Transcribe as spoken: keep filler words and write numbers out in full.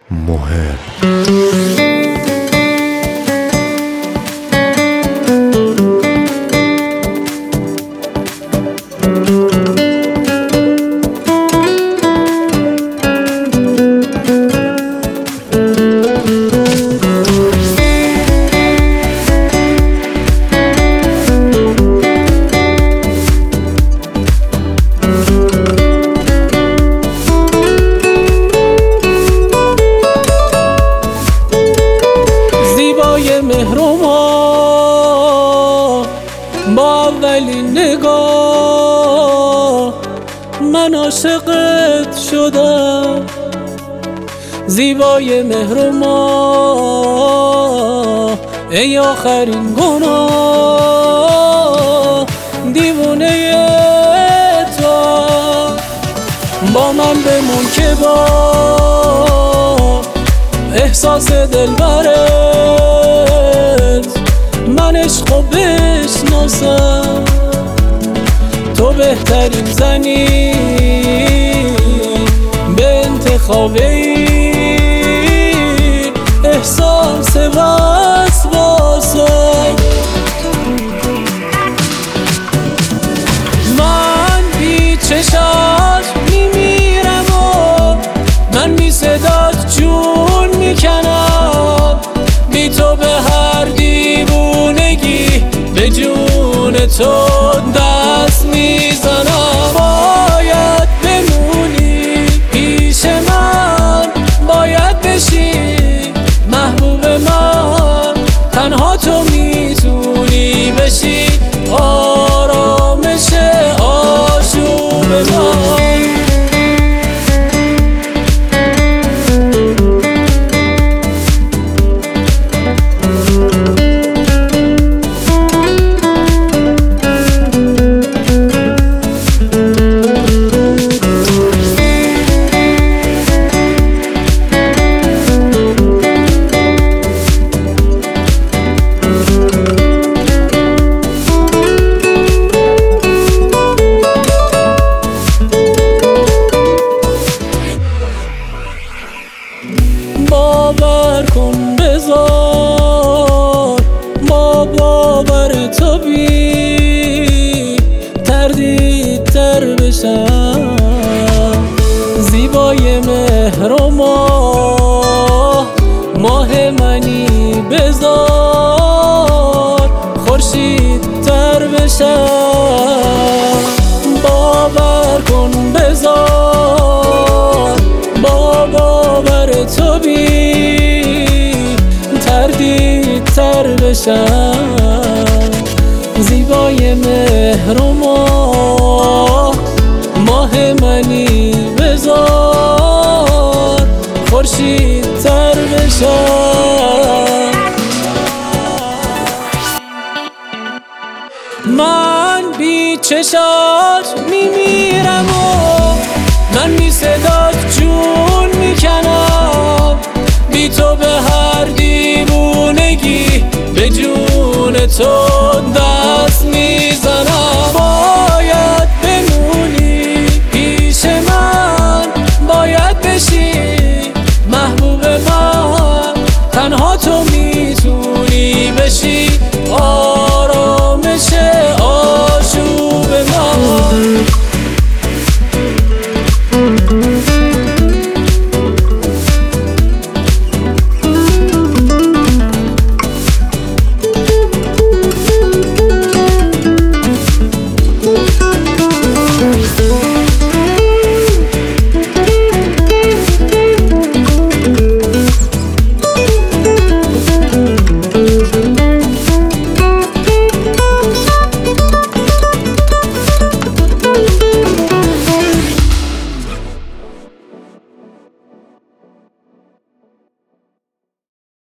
محب. مهر و ما با اولین نگاه من عاشقت شدم. زیبای مهر و ما ای آخرین گناه دیوونه تو. با من بمون که با احساس دلبرت من عشقو بشناسم. تو بهترین زنی به انتخاب این احساس وسواسم. من بی چشات میمیرم و من بی صدات جون میکنم. بی تو به هر دیوونگی به جون تو دست میزنم. باید بمونی پیش من، باید بشی محبوب من. تنها تو میتونی بشی آرامش آشوب من. باور کن بذار با باور تو بی تردید تر بشم. زیبای مهر و ماه ماه منی بذار خورشید تر بشم. باور کن بذار با باور تو بی تردید تر بشم. زیبای مهر و ماه ماه منی بذار خورشید تر بشم. من بی چشات میمیرم و من بی صدات جون میکنم. بی تو به هر دیوونگی به جون تو